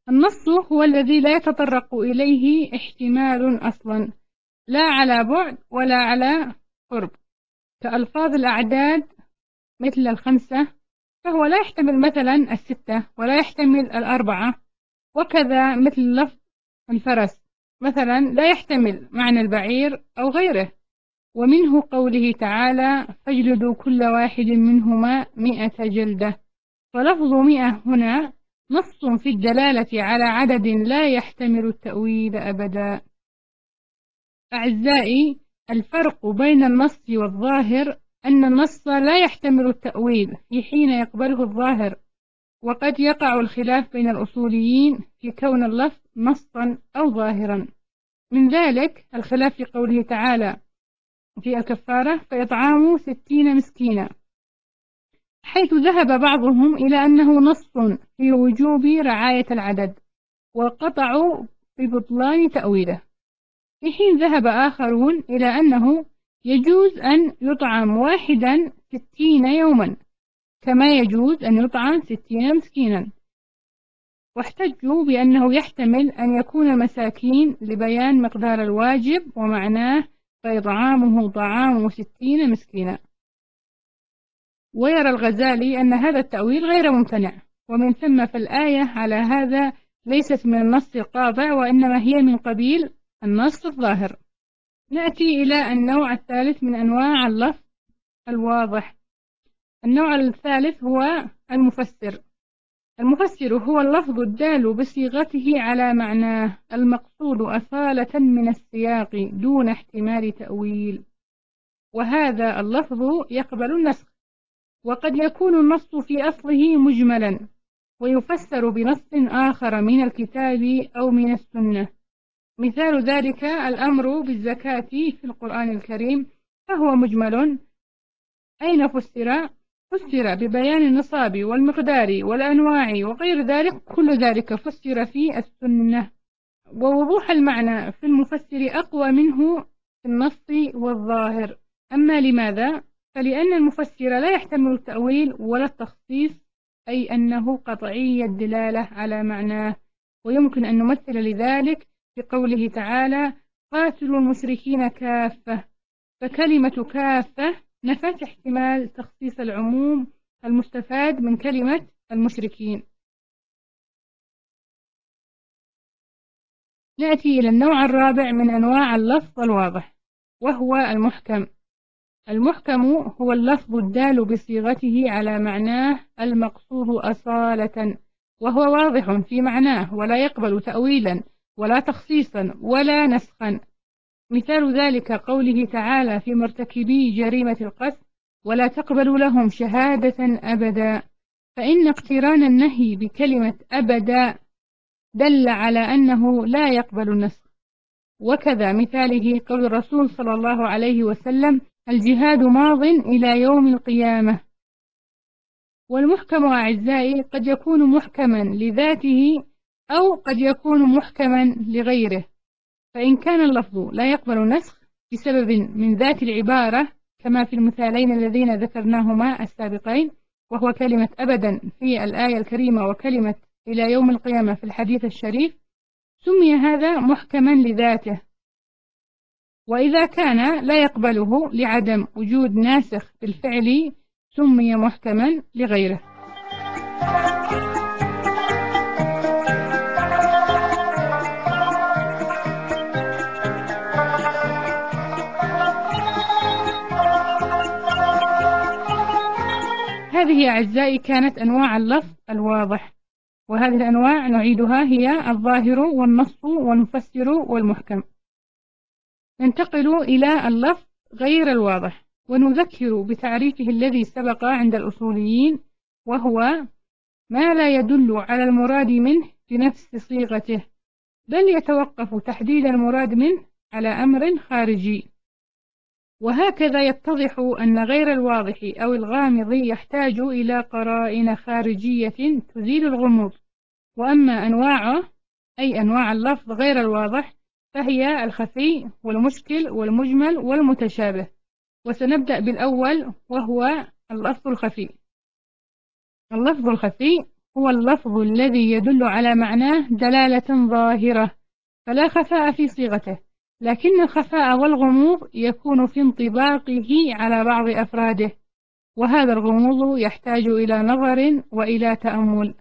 النص هو الذي لا يتطرق إليه احتمال أصلا، لا على بعد ولا على قرب، كألفاظ الأعداد مثل 5، فهو لا يحتمل مثلا 6 ولا يحتمل 4، وكذا مثل لفظ الفرس مثلا لا يحتمل معنى البعير أو غيره. ومنه قوله تعالى: فاجلدوا كل واحد منهما 100 جلدة. فلفظ 100 هنا نص في الدلالة على عدد لا يحتمل التأويل أبدا. أعزائي، الفرق بين النص والظاهر أن النص لا يحتمل التأويل في حين يقبله الظاهر، وقد يقع الخلاف بين الأصوليين في كون اللفظ نصا أو ظاهرا. من ذلك الخلاف في قوله تعالى في الكفارة: فإطعام 60 مسكينا، حيث ذهب بعضهم إلى أنه نص في وجوب رعاية العدد، وقطعوا ببطلان تأويله، في حين ذهب آخرون إلى أنه يجوز أن يطعم واحدا 60 يوما، كما يجوز أن يطعم 60 مسكينا، واحتجوا بأنه يحتمل أن يكون مساكين لبيان مقدار الواجب ومعناه: فإطعامه طعام 60 مسكينا. ويرى الغزالي أن هذا التأويل غير ممتنع، ومن ثم فالآية على هذا ليست من النص القاطع، وإنما هي من قبيل النص الظاهر. نأتي إلى النوع الثالث من أنواع اللفظ الواضح. النوع الثالث هو المفسر. المفسر هو اللفظ الدال بصيغته على معناه المقصود أصالة من السياق دون احتمال تأويل، وهذا اللفظ يقبل النسخ، وقد يكون النص في أصله مجملا ويفسر بنص آخر من الكتاب أو من السنة. مثال ذلك الأمر بالزكاة في القرآن الكريم، فهو مجمل. أين فسر؟ فسر ببيان النصاب والمقدار والأنواع وغير ذلك، كل ذلك فسر في السنة، ووضوح المعنى في المفسر أقوى منه في النص والظاهر. أما لماذا؟ فلأن المفسر لا يحتمل التأويل ولا التخصيص، أي أنه قطعي الدلالة على معناه. ويمكن أن نمثل لذلك بقوله تعالى: قاتلوا المشركين كافة، فكلمة كافة نفت احتمال تخصيص العموم المستفاد من كلمة المشركين. نأتي إلى النوع الرابع من أنواع اللفظ الواضح، وهو المحكم. المحكم هو اللفظ الدال بصيغته على معناه المقصود أصالة، وهو واضح في معناه ولا يقبل تأويلا ولا تخصيصا ولا نسخا. مثال ذلك قوله تعالى في مرتكبي جريمة القتل: ولا تقبل لهم شهادة أبدا، فإن اقتران النهي بكلمة أبدا دل على أنه لا يقبل النسخ. وكذا مثاله قول الرسول صلى الله عليه وسلم: الجهاد ماض إلى يوم القيامة. والمحكم أعزائي قد يكون محكما لذاته أو قد يكون محكما لغيره، فإن كان اللفظ لا يقبل النسخ بسبب من ذات العبارة، كما في المثالين الذين ذكرناهما السابقين، وهو كلمة أبدا في الآية الكريمة وكلمة إلى يوم القيامة في الحديث الشريف، سمي هذا محكما لذاته. وإذا كان لا يقبله لعدم وجود ناسخ بالفعل، سمي محكما لغيره. هذه أعزائي كانت أنواع اللفظ الواضح، وهذه الأنواع نعيدها هي الظاهر والنص والمفسر والمحكم. ننتقل إلى اللفظ غير الواضح، ونذكر بتعريفه الذي سبق عند الأصوليين، وهو ما لا يدل على المراد منه بنفس صيغته، بل يتوقف تحديد المراد منه على أمر خارجي. وهكذا يتضح أن غير الواضح أو الغامض يحتاج إلى قرائن خارجية تزيل الغموض. وأما أنواعه، أي أنواع اللفظ غير الواضح، فهي الخفي والمشكل والمجمل والمتشابه. وسنبدأ بالأول، وهو اللفظ الخفي. اللفظ الخفي هو اللفظ الذي يدل على معناه دلالة ظاهرة فلا خفاء في صيغته، لكن الخفاء والغموض يكون في انطباقه على بعض أفراده، وهذا الغموض يحتاج إلى نظر وإلى تأمل.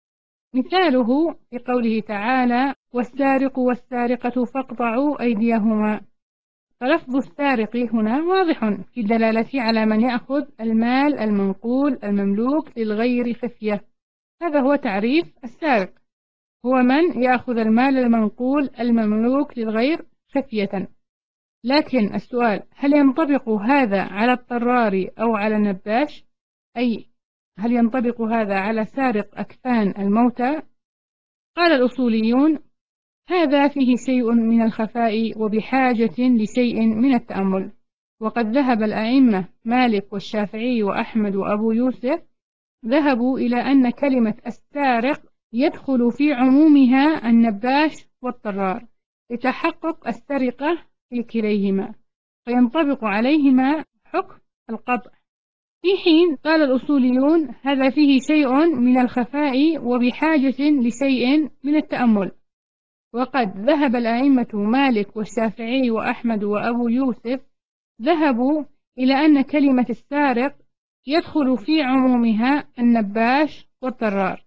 مثاله في قوله تعالى: والسارق والسارقة فاقطعوا أيديهما، فلفظ السارق هنا واضح في الدلالة على من يأخذ المال المنقول المملوك للغير خفية. هذا هو تعريف السارق، هو من يأخذ المال المنقول المملوك للغير خفية. لكن السؤال: هل ينطبق هذا على الطرار أو على النباش؟ أي هل ينطبق هذا على سارق أكفان الموتى؟ قال الأصوليون: هذا فيه شيء من الخفاء وبحاجة لشيء من التأمل. وقد ذهب الأئمة مالك والشافعي وأحمد وأبو يوسف ذهبوا إلى أن كلمة السارق يدخل في عمومها النباش والطرار لتحقق السرقة في كليهما، فينطبق عليهما حكم القطع. في حين قال الأصوليون: هذا فيه شيء من الخفاء وبحاجة لشيء من التأمل. وقد ذهب الأئمة مالك والشافعي وأحمد وأبو يوسف ذهبوا إلى أن كلمة السارق يدخل في عمومها النباش والطرار.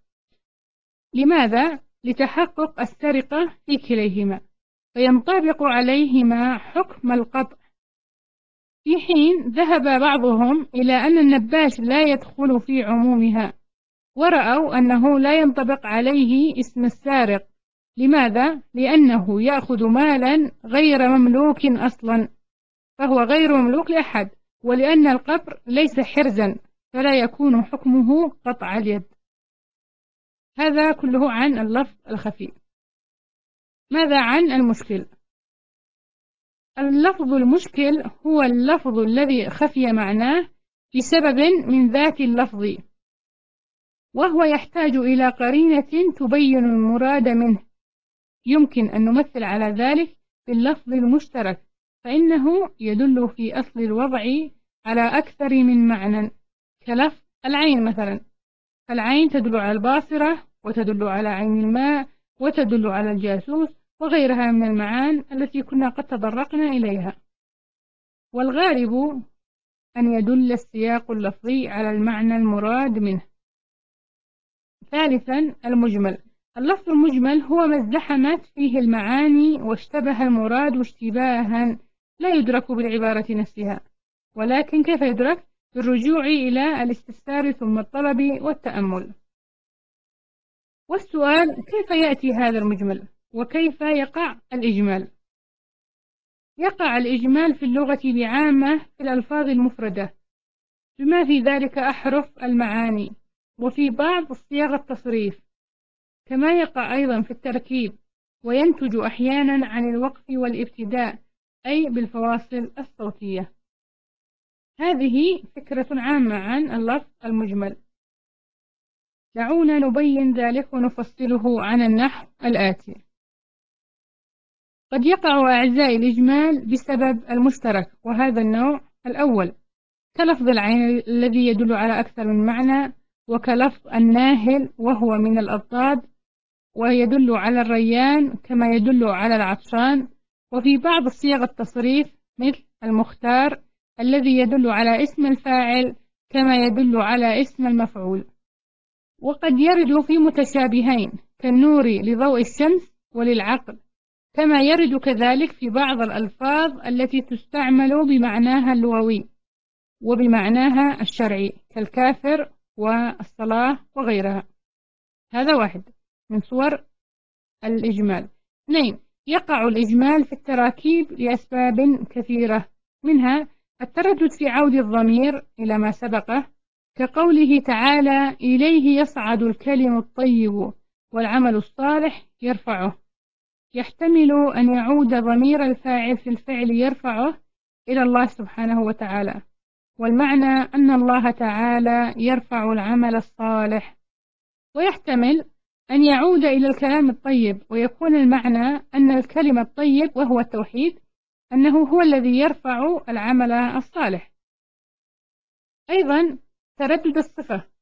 لماذا؟ لتحقق السرقة في كليهما، فينطبق عليهما حكم القطع. في حين ذهب بعضهم إلى أن النباش لا يدخل في عمومها، ورأوا أنه لا ينطبق عليه اسم السارق. لماذا؟ لأنه يأخذ مالا غير مملوك أصلا، فهو غير مملوك لأحد، ولأن القبر ليس حرزا فلا يكون حكمه قطع اليد. هذا كله عن اللفظ الخفي. ماذا عن المشكل؟ اللفظ المشكل هو اللفظ الذي خفي معناه بسبب من ذات اللفظ، وهو يحتاج إلى قرينة تبين المراد منه. يمكن أن نمثل على ذلك باللفظ المشترك، فإنه يدل في أصل الوضع على أكثر من معنى، كلفظ العين مثلا. العين تدل على الباصرة، وتدل على عين الماء، وتدل على الجاسوس، وغيرها من المعاني التي كنا قد تطرقنا إليها. والغالب أن يدل السياق اللفظي على المعنى المراد منه. ثالثا، المجمل. اللفظ المجمل هو ما ازدحمت فيه المعاني واشتبه المراد اشتباها لا يدرك بالعبارة نفسها، ولكن كيف يدرك؟ بالرجوع إلى الاستفسار ثم الطلب والتأمل. والسؤال: كيف يأتي هذا المجمل؟ وكيف يقع الإجمال؟ يقع الإجمال في اللغة بعامة في الألفاظ المفردة، بما في ذلك أحرف المعاني، وفي بعض صيغ التصريف، كما يقع أيضا في التركيب، وينتج أحيانا عن الوقف والابتداء، أي بالفواصل الصوتية. هذه فكرة عامة عن اللفظ المجمل. دعونا نبين ذلك ونفصله عن النحو الآتي. قد يقع أعزائي الإجمال بسبب المشترك، وهذا النوع الأول، كلفظ العين الذي يدل على أكثر من معنى، وكلفظ الناهل وهو من الأضداد ويدل على الريان كما يدل على العطشان، وفي بعض صيغ التصريف مثل المختار الذي يدل على اسم الفاعل كما يدل على اسم المفعول. وقد يرد في متشابهين كالنور لضوء الشمس وللعقل، كما يرد كذلك في بعض الألفاظ التي تستعمل بمعناها اللغوي وبمعناها الشرعي كالكافر والصلاة وغيرها. هذا واحد من صور الإجمال. 2. يقع الإجمال في التراكيب لأسباب كثيرة، منها التردد في عود الضمير إلى ما سبقه، كقوله تعالى: إليه يصعد الكلم الطيب والعمل الصالح يرفعه. يحتمل أن يعود ضمير الفاعل في الفعل يرفعه إلى الله سبحانه وتعالى، والمعنى أن الله تعالى يرفع العمل الصالح. ويحتمل أن يعود إلى الكلام الطيب، ويكون المعنى أن الكلمة الطيب وهو التوحيد أنه هو الذي يرفع العمل الصالح. أيضا تردد الصفة،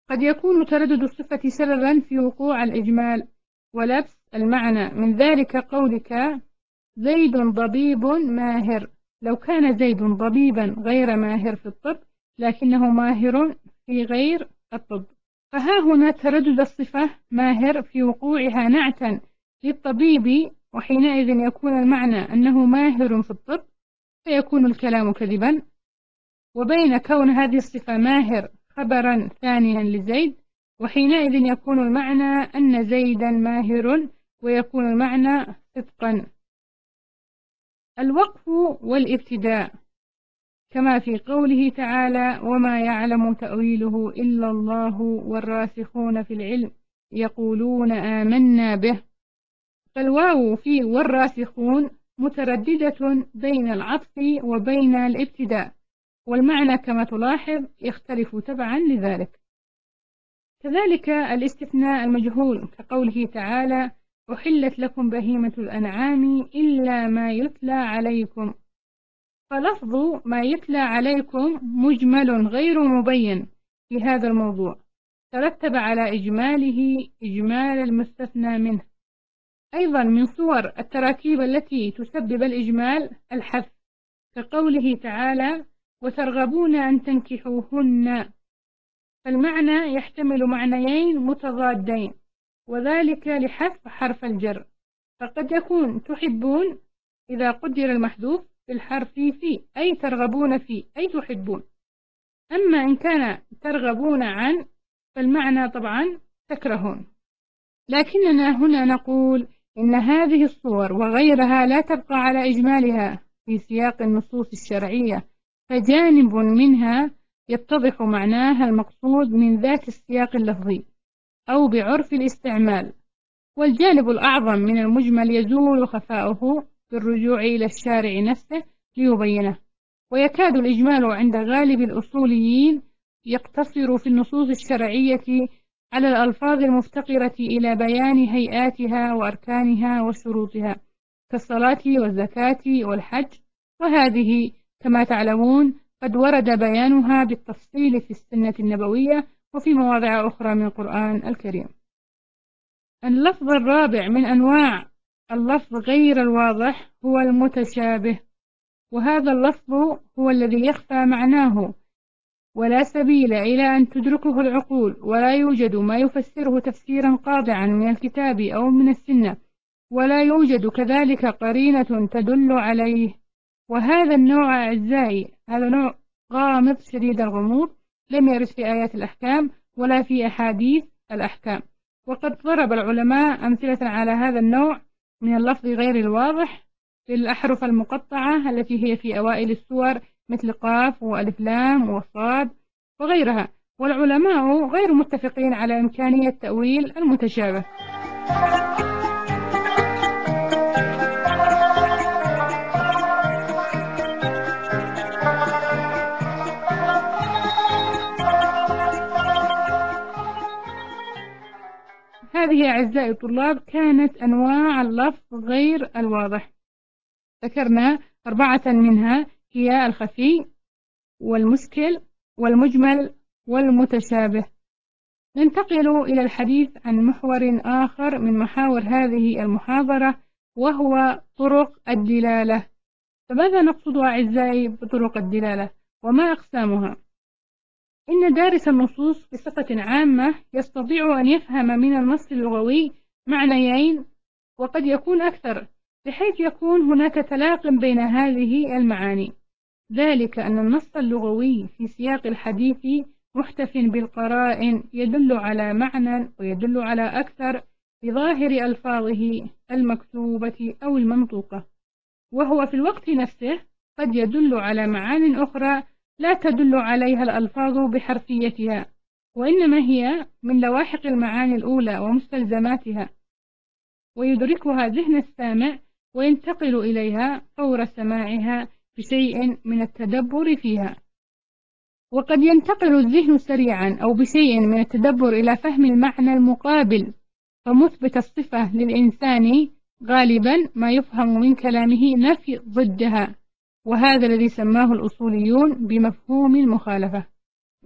قد يكون تردد الصفة سببا في وقوع الإجمال ولبس المعنى، من ذلك قولك زيد ضبيب ماهر. لو كان زيد ضبيبا غير ماهر في الطب لكنه ماهر في غير الطب، فها هنا تردد الصفة ماهر في وقوعها نعتا للطبيب، وحينئذ يكون المعنى أنه ماهر في الطب فيكون الكلام كذبا. وبين كون هذه الصفة ماهر خبرا ثانيا لزيد، وحينئذ يكون المعنى أن زيدا ماهر ويكون المعنى صدقا. الوقف والابتداء كما في قوله تعالى وما يعلم تأويله إلا الله والراسخون في العلم يقولون آمنا به. فالواو في والراسخون مترددة بين العطف وبين الابتداء، والمعنى كما تلاحظ يختلف تبعا لذلك. كذلك الاستثناء المجهول كقوله تعالى أحلت لكم بهيمة الأنعام إلا ما يتلى عليكم، فلفظ ما يتلى عليكم مجمل غير مبين في هذا الموضوع، ترتب على إجماله إجمال المستثنى منه. أيضا من صور التراكيب التي تسبب الإجمال الحذف كقوله تعالى وترغبون أن تنكحوهن، فالمعنى يحتمل معنيين متضادين، وذلك لحذف حرف الجر، فقد يكون تحبون إذا قدر المحذوف بالحرف في أي ترغبون في أي تحبون، أما إن كان ترغبون عن فالمعنى طبعا تكرهون. لكننا هنا نقول إن هذه الصور وغيرها لا تبقى على إجمالها في سياق النصوص الشرعية، فجانب منها يتضح معناها المقصود من ذات السياق اللفظي أو بعرف الاستعمال، والجانب الأعظم من المجمل يزول خفاؤه بالرجوع إلى الشارع نفسه ليبينه. ويكاد الإجمال عند غالب الأصوليين يقتصر في النصوص الشرعية على الألفاظ المفتقرة إلى بيان هيئاتها وأركانها وشروطها كالصلاة والزكاة والحج، وهذه كما تعلمون قد ورد بيانها بالتفصيل في السنة النبوية وفي مواضع أخرى من القرآن الكريم. اللفظ الرابع من أنواع اللفظ غير الواضح هو المتشابه، وهذا اللفظ هو الذي يخفى معناه ولا سبيل إلى أن تدركه العقول، ولا يوجد ما يفسره تفسيرا قاطعا من الكتاب أو من السنة، ولا يوجد كذلك قرينة تدل عليه. وهذا النوع أعزائي هذا نوع غامض شديد الغموض، لم يرد في آيات الأحكام ولا في أحاديث الأحكام، وقد ضرب العلماء أمثلة على هذا النوع من اللفظ غير الواضح في الأحرف المقطعة التي هي في أوائل السور مثل قاف وألف لام وصاد وغيرها، والعلماء غير متفقين على إمكانية تأويل المتشابه. هذه أعزائي الطلاب كانت أنواع اللفظ غير الواضح، ذكرنا 4 منها هي الخفي والمشكل والمجمل والمتشابه. ننتقل إلى الحديث عن محور آخر من محاور هذه المحاضرة وهو طرق الدلالة. فماذا نقصد أعزائي بطرق الدلالة وما أقسامها؟ إن دارس النصوص بصفة عامة يستطيع أن يفهم من النص اللغوي معنيين وقد يكون أكثر، بحيث يكون هناك تلاق بين هذه المعاني، ذلك أن النص اللغوي في سياق الحديث محتف بالقرائن يدل على معنى ويدل على أكثر بظاهر ألفاظه المكتوبة أو المنطوقة، وهو في الوقت نفسه قد يدل على معان أخرى لا تدل عليها الألفاظ بحرفيتها، وإنما هي من لواحق المعاني الأولى ومستلزماتها، ويدركها ذهن السامع وينتقل إليها فور سماعها بشيء من التدبر فيها. وقد ينتقل الذهن سريعا أو بشيء من التدبر إلى فهم المعنى المقابل، فمثبت الصفة للإنسان غالبا ما يفهم من كلامه نفي ضدها، وهذا الذي سماه الأصوليون بمفهوم المخالفة.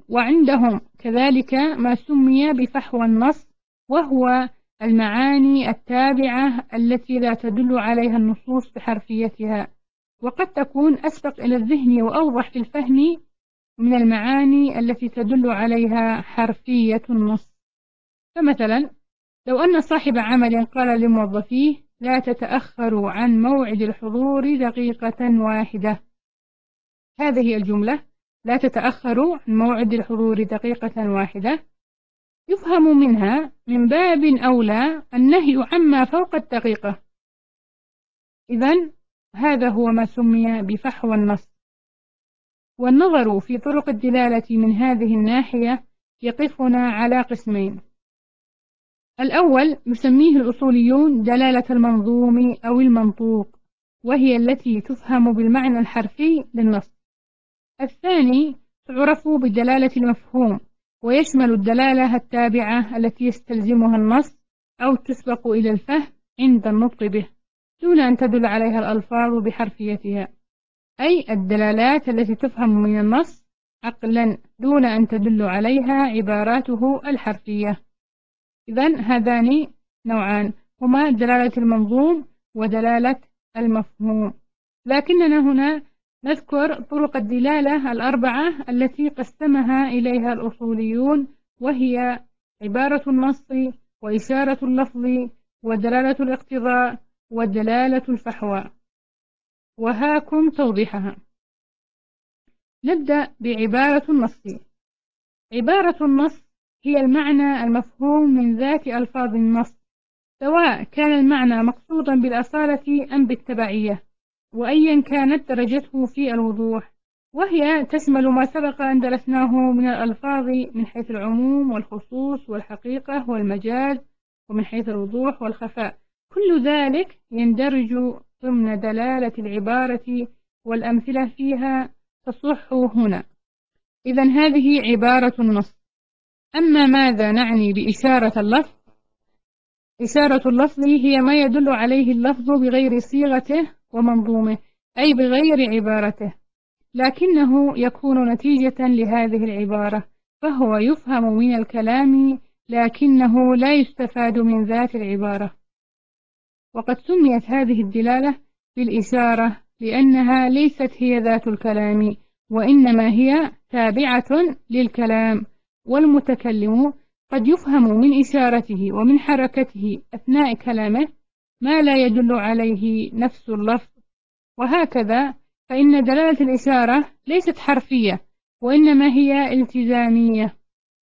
وعندهم كذلك ما سمي بفحوى النص، وهو المعاني التابعة التي لا تدل عليها النصوص بحرفيتها، وقد تكون أسبق إلى الذهن وأوضح في الفهم من المعاني التي تدل عليها حرفية النص. فمثلا لو أن صاحب عمل قال لموظفيه: لا تتأخروا عن موعد الحضور دقيقة واحدة. هذه الجملة: لا تتأخروا عن موعد الحضور دقيقة واحدة، يفهم منها من باب أولى النهي عما فوق الدقيقة. إذن هذا هو ما سمي بفحوى النص. والنظر في طرق الدلالة من هذه الناحية يقفنا على قسمين: الأول يسميه الأصوليون دلالة المنظوم أو المنطوق، وهي التي تفهم بالمعنى الحرفي للنص. الثاني تعرف بدلالة المفهوم، ويشمل الدلالة التابعة التي يستلزمها النص أو تسبق إلى الفهم عند النطق به دون أن تدل عليها الألفاظ بحرفيتها، أي الدلالات التي تفهم من النص عقلا دون أن تدل عليها عباراته الحرفية. إذن هذان نوعان، هما دلالة المنظوم ودلالة المفهوم. لكننا هنا نذكر طرق الدلالة الأربعة التي قسمها إليها الأصوليون، وهي عبارة النص، وإشارة اللفظ، ودلالة الاقتضاء، ودلالة الفحوى. وهاكم توضيحها. نبدأ بعبارة النص. عبارة النص هي المعنى المفهوم من ذات ألفاظ النص، سواء كان المعنى مقصودا بالأصالة أم بالتبعية، وأيا كانت درجته في الوضوح، وهي تشمل ما سبق أن درسناه من الألفاظ من حيث العموم والخصوص والحقيقة والمجاز، ومن حيث الوضوح والخفاء. كل ذلك يندرج ضمن دلالة العبارة، والأمثلة فيها تصح هنا. إذن هذه عبارة النص. أما ماذا نعني بإشارة اللفظ؟ إشارة اللفظ هي ما يدل عليه اللفظ بغير صيغته ومنظومه، أي بغير عبارته، لكنه يكون نتيجة لهذه العبارة، فهو يفهم من الكلام لكنه لا يستفاد من ذات العبارة. وقد سميت هذه الدلالة بالإشارة لأنها ليست هي ذات الكلام، وإنما هي تابعة للكلام، والمتكلم قد يفهم من إشارته ومن حركته أثناء كلامه ما لا يدل عليه نفس اللفظ. وهكذا فإن دلالة الإشارة ليست حرفية، وإنما هي التزامية.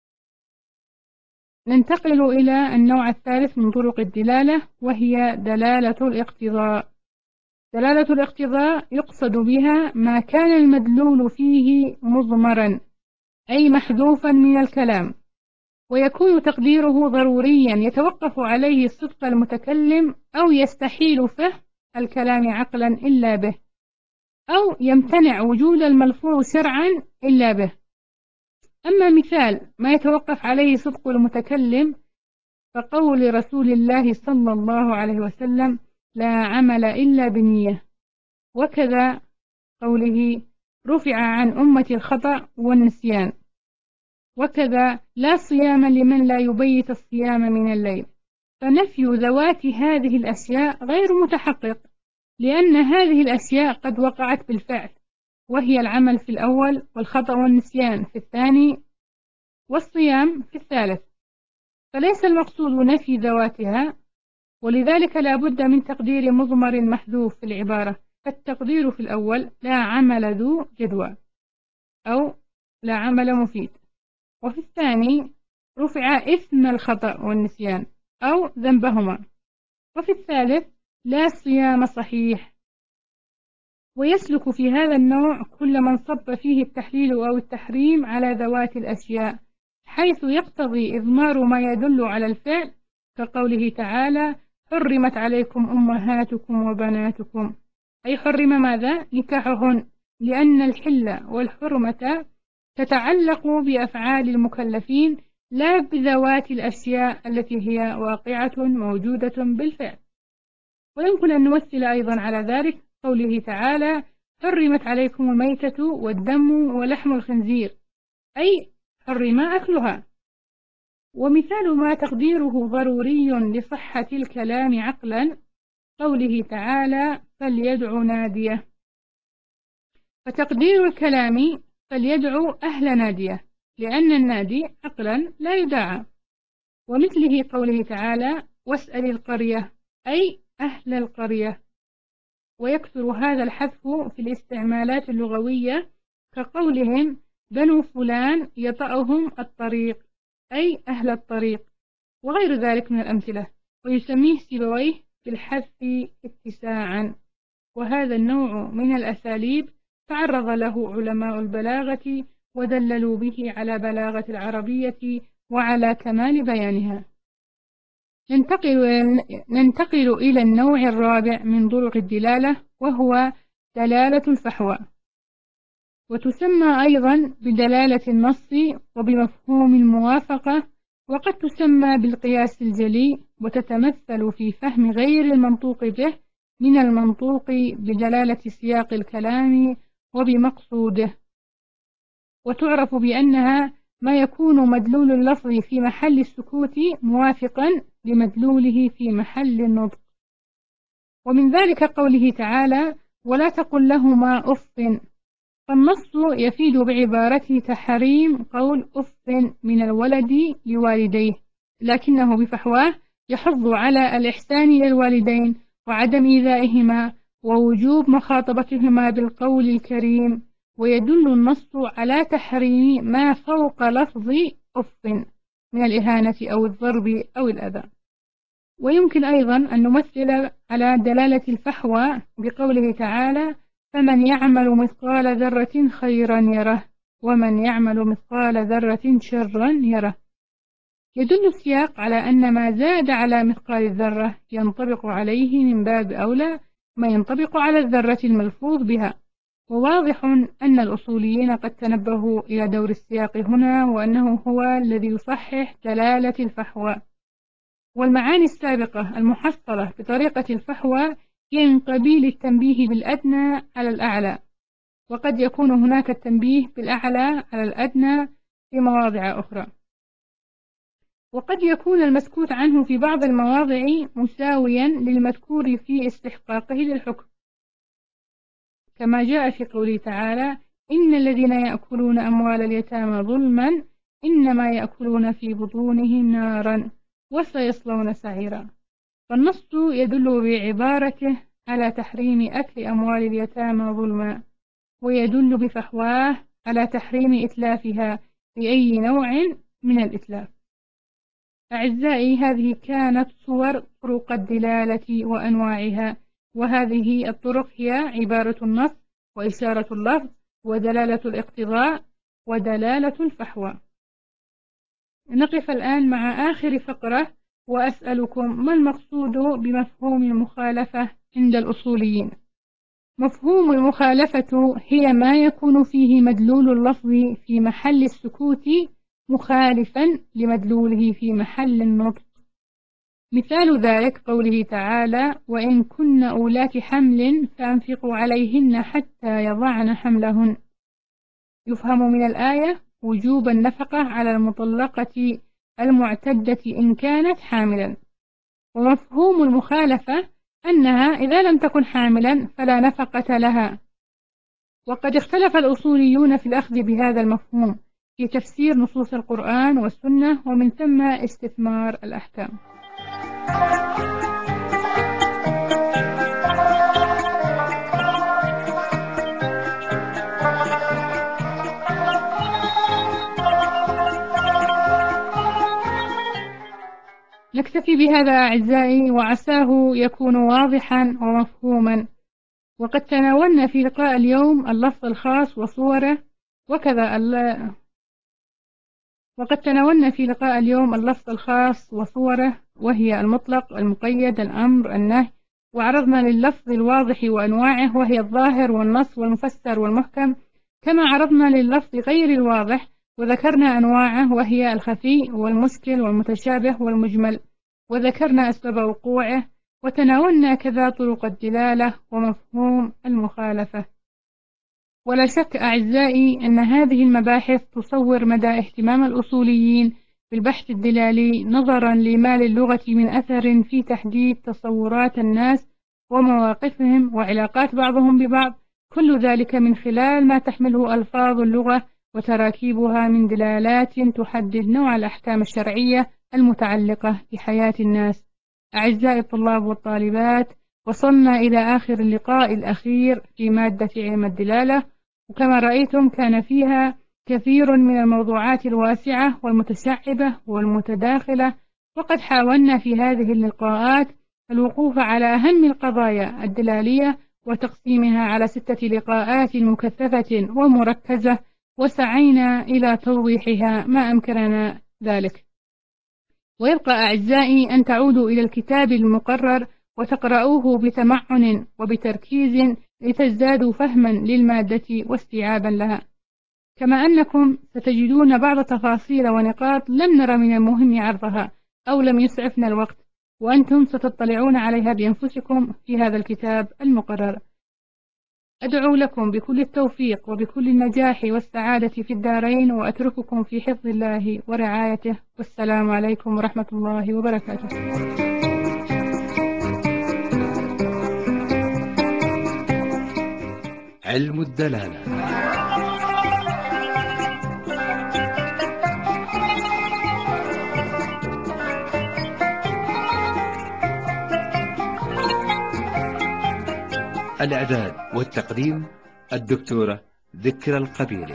ننتقل إلى النوع الثالث من طرق الدلالة، وهي دلالة الاقتضاء. دلالة الاقتضاء يقصد بها ما كان المدلول فيه مضمرا، أي محذوفا من الكلام، ويكون تقديره ضروريا يتوقف عليه صدق المتكلم، أو يستحيل فهم الكلام عقلا إلا به، أو يمتنع وجود الملفوظ شرعا إلا به. أما مثال ما يتوقف عليه صدق المتكلم فقول رسول الله صلى الله عليه وسلم: لا عمل إلا بنية. وكذا قوله: رفع عن أمتي الخطأ والنسيان. وكذا: لا صيام لمن لا يبيت الصيام من الليل. فنفي ذوات هذه الأشياء غير متحقق، لأن هذه الأشياء قد وقعت بالفعل، وهي العمل في الأول، والخطأ والنسيان في الثاني، والصيام في الثالث، فليس المقصود نفي ذواتها، ولذلك لا بد من تقدير مضمر محذوف في العبارة. فالتقدير في الأول: لا عمل ذو جدوى، أو لا عمل مفيد. وفي الثاني: رفع إثم الخطأ والنسيان، أو ذنبهما. وفي الثالث: لا صيام صحيح. ويسلك في هذا النوع كل من صب فيه التحليل أو التحريم على ذوات الأشياء، حيث يقتضي إضمار ما يدل على الفعل، كقوله تعالى: حرمت عليكم أمهاتكم وبناتكم، أي حرم ماذا؟ نكاحهن، لأن الحل والحرمة تتعلق بأفعال المكلفين لا بذوات الأشياء التي هي واقعة موجودة بالفعل. ويمكن أن نمثل أيضا على ذلك قوله تعالى: حرمت عليكم الميتة والدم ولحم الخنزير، أي حرم أكلها. ومثال ما تقديره ضروري لصحة الكلام عقلا قوله تعالى فليدع ناديه، فتقدير الكلام فليدعو أهل ناديه، لأن النادي عقلا لا يدعى. ومثله قوله تعالى واسأل القرية، أي أهل القرية. ويكثر هذا الحذف في الاستعمالات اللغوية كقولهم بنو فلان يطأهم الطريق، أي أهل الطريق، وغير ذلك من الأمثلة. ويسميه سيبويه بالحذف اتساعا. وهذا النوع من الأساليب تعرض له علماء البلاغة ودللوا به على بلاغة العربية وعلى كمال بيانها. ننتقل إلى النوع الرابع من طرق الدلالة، وهو دلالة الفحوى، وتسمى أيضا بدلالة النص وبمفهوم الموافقة، وقد تسمى بالقياس الجلي، وتتمثل في فهم غير المنطوق به من المنطوق بدلالة سياق الكلام وبمقصوده. وتعرف بأنها ما يكون مدلول اللفظ في محل السكوت موافقا لمدلوله في محل النطق. ومن ذلك قوله تعالى ولا تقل لهما أف، فالنص يفيد بعبارته تحريم قول أف من الولد لوالديه، لكنه بفحواه يحض على الإحسان إلى الوالدين وعدم إيذائهما ووجوب مخاطبتهما بالقول الكريم. ويدل النص على تحريم ما فوق لفظ أف من الإهانة أو الضرب أو الأذى. ويمكن أيضا أن نمثل على دلالة الفحوى بقوله تعالى فمن يعمل مثقال ذرة خيرا يره، ومن يعمل مثقال ذرة شرا يره. يدل السياق على أن ما زاد على مثقال الذرة ينطبق عليه من باب أولى ما ينطبق على الذرة الملفوظ بها. وواضح أن الأصوليين قد تنبهوا إلى دور السياق هنا، وأنه هو الذي يصحح دلالة الفحوى. والمعاني السابقة المحصلة بطريقة الفحوى هي من قبيل التنبيه بالأدنى على الأعلى، وقد يكون هناك التنبيه بالأعلى على الأدنى في مواضع أخرى. وقد يكون المسكوت عنه في بعض المواضع مساويا للمذكور في استحقاقه للحكم، كما جاء في قوله تعالى إن الذين يأكلون أموال اليتامى ظلما إنما يأكلون في بطونهم نارا وسيصلون سعيرا. فالنص يدل بعبارته على تحريم أكل أموال اليتامى ظلما، ويدل بفحواه على تحريم إتلافها بأي نوع من الإتلاف. أعزائي، هذه كانت صور طرق الدلالة وأنواعها، وهذه الطرق هي عبارة النص وإشارة اللفظ ودلالة الاقتضاء ودلالة الفحوى. نقف الآن مع آخر فقرة، وأسألكم ما المقصود بمفهوم المخالفة عند الأصوليين؟ مفهوم المخالفة هي ما يكون فيه مدلول اللفظ في محل السكوت مخالفا لمدلوله في محل النطق. مثال ذلك قوله تعالى وإن كن أولات حمل فأنفقوا عليهن حتى يضعن حملهن. يفهم من الآية وجوب النفقة على المطلقة المعتدة إن كانت حاملا. ومفهوم المخالفة أنها إذا لم تكن حاملا فلا نفقة لها. وقد اختلف الأصوليون في الأخذ بهذا المفهوم في تفسير نصوص القرآن والسنة، ومن ثم استثمار الأحكام. نكتفي بهذا أعزائي، وعساه يكون واضحا ومفهوما. وقد تناولنا في لقاء اليوم اللفظ الخاص وصوره، وهي المطلق، المقيد، الأمر، النهي. وعرضنا لللفظ الواضح وأنواعه، وهي الظاهر والنص والمفسر والمحكم، كما عرضنا لللفظ غير الواضح وذكرنا أنواعه، وهي الخفي والمشكل والمتشابه والمجمل، وذكرنا أسباب وقوعه. وتناولنا كذا طرق الدلالة ومفهوم المخالفة. ولا شك أعزائي أن هذه المباحث تصور مدى اهتمام الأصوليين بالبحث الدلالي نظرا لما للغة من أثر في تحديد تصورات الناس ومواقفهم وعلاقات بعضهم ببعض، كل ذلك من خلال ما تحمله ألفاظ اللغة وتراكيبها من دلالات تحدد نوع الأحكام الشرعية المتعلقة بحياة الناس. أعزائي الطلاب والطالبات، وصلنا إلى آخر اللقاء الأخير في مادة علم الدلالة، وكما رأيتم كان فيها كثير من الموضوعات الواسعة والمتشعبة والمتداخلة، وقد حاولنا في هذه اللقاءات الوقوف على أهم القضايا الدلالية وتقسيمها على 6 لقاءات مكثفة ومركزة، وسعينا إلى توضيحها ما أمكننا ذلك. ويبقى أعزائي أن تعودوا إلى الكتاب المقرر وتقرؤوه بتمعن وبتركيز لتزدادوا فهما للمادة واستيعابا لها، كما أنكم ستجدون بعض تفاصيل ونقاط لم نرى من المهم عرضها أو لم يسعفنا الوقت، وأنتم ستطلعون عليها بأنفسكم في هذا الكتاب المقرر. أدعو لكم بكل التوفيق وبكل النجاح والسعادة في الدارين، وأترككم في حفظ الله ورعايته، والسلام عليكم ورحمة الله وبركاته. علم الدلالة. الإعداد والتقديم الدكتورة ذكرى القبيلي.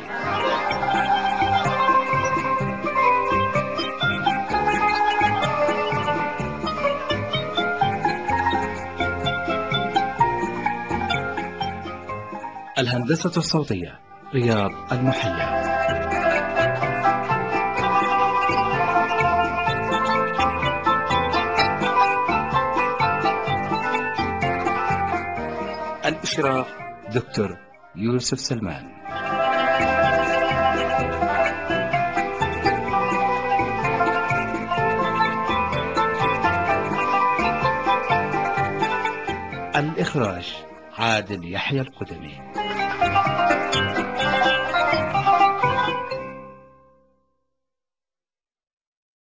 الهندسة الصوتية رياض المحلى. الإشراف دكتور يوسف سلمان. الإخراج عادل يحيى القدمي.